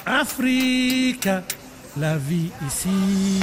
Africa, la vie ici.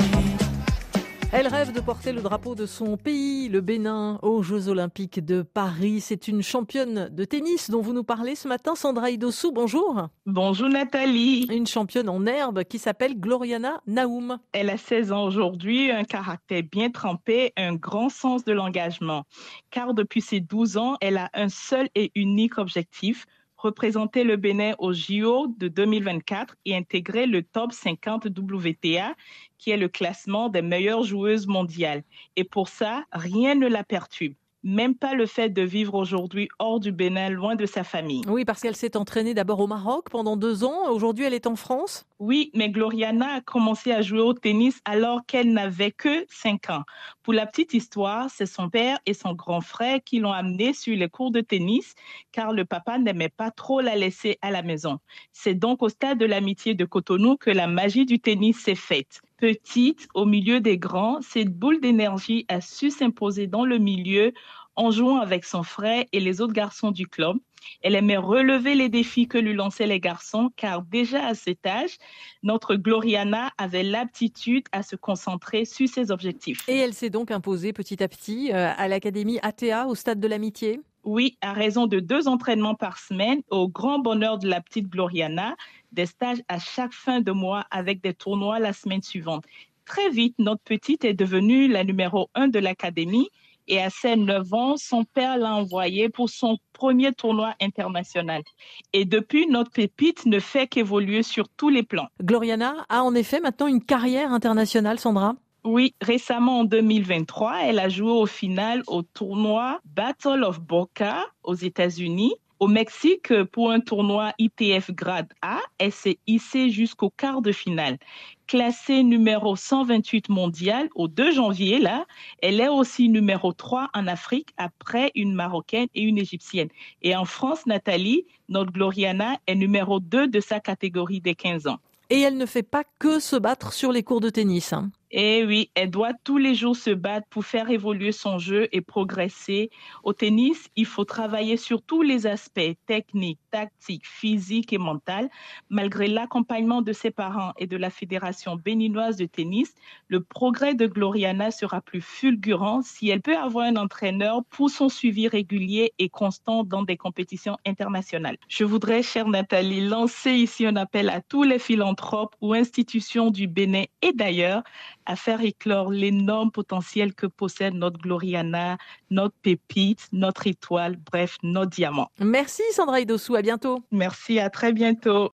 Elle rêve de porter le drapeau de son pays, le Bénin, aux Jeux Olympiques de Paris. C'est une championne de tennis dont vous nous parlez ce matin, Sandra Idossou. Bonjour. Bonjour Nathalie. Une championne en herbe qui s'appelle Gloriana Naoum. Elle a 16 ans aujourd'hui, un caractère bien trempé, un grand sens de l'engagement. Car depuis ses 12 ans, elle a un seul et unique objectif, représenter le Bénin au JO de 2024 et intégrer le top 50 WTA, qui est le classement des meilleures joueuses mondiales. Et pour ça, rien ne la perturbe. Même pas le fait de vivre aujourd'hui hors du Bénin, loin de sa famille. Oui, parce qu'elle s'est entraînée d'abord au Maroc pendant 2 ans. Aujourd'hui, elle est en France. Oui, mais Gloriana a commencé à jouer au tennis alors qu'elle n'avait que 5 ans. Pour la petite histoire, c'est son père et son grand frère qui l'ont amenée sur les cours de tennis car le papa n'aimait pas trop la laisser à la maison. C'est donc au stade de l'amitié de Cotonou que la magie du tennis s'est faite. Petite, au milieu des grands, cette boule d'énergie a su s'imposer dans le milieu en jouant avec son frère et les autres garçons du club. Elle aimait relever les défis que lui lançaient les garçons, car déjà à cet âge, notre Gloriana avait l'aptitude à se concentrer sur ses objectifs. Et elle s'est donc imposée petit à petit à l'Académie ATA au Stade de l'Amitié. Oui, à raison de 2 entraînements par semaine, au grand bonheur de la petite Gloriana, des stages à chaque fin de mois avec des tournois la semaine suivante. Très vite, notre petite est devenue la numéro 1 de l'Académie. Et à ses 9 ans, son père l'a envoyée pour son premier tournoi international. Et depuis, notre pépite ne fait qu'évoluer sur tous les plans. Gloriana a en effet maintenant une carrière internationale, Sandra. Oui, récemment en 2023, elle a joué au final au tournoi Battle of Boca aux États-Unis. Au Mexique, pour un tournoi ITF Grade A, elle s'est hissée jusqu'au quart de finale. Classée numéro 128 mondial au 2 janvier, là, elle est aussi numéro 3 en Afrique après une Marocaine et une Égyptienne. Et en France, Nathalie, notre Gloriana est numéro 2 de sa catégorie des 15 ans. Et elle ne fait pas que se battre sur les cours de tennis. Et oui, elle doit tous les jours se battre pour faire évoluer son jeu et progresser. Au tennis, il faut travailler sur tous les aspects techniques, tactiques, physiques et mentaux. Malgré l'accompagnement de ses parents et de la Fédération béninoise de tennis, le progrès de Gloriana sera plus fulgurant si elle peut avoir un entraîneur pour son suivi régulier et constant dans des compétitions internationales. Je voudrais, chère Nathalie, lancer ici un appel à tous les philanthropes ou institutions du Bénin et d'ailleurs à faire éclore l'énorme potentiel que possède notre Gloriana, notre pépite, notre étoile, bref, notre diamant. Merci Sandra Idossou, à bientôt. Merci, à très bientôt.